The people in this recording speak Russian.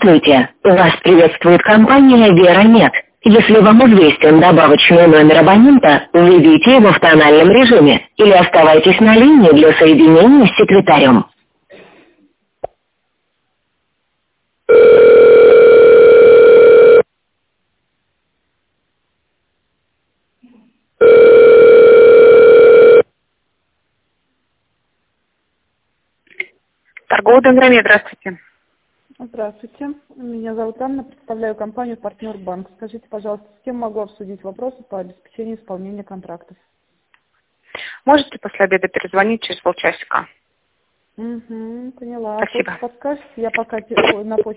Здравствуйте, вас приветствует компания Веронет. Если вам известен добавочный номер абонента, введите его в тональном режиме или оставайтесь на линии для соединения с секретарем. Торговый Донграмет, здравствуйте. Здравствуйте. Меня зовут Анна, представляю компанию «Партнер Банк». Скажите, пожалуйста, с кем могу обсудить вопросы по обеспечению исполнения контрактов? Можете после обеда перезвонить через полчасика? Угу, поняла. Спасибо. Почту подскажете? Я пока на почту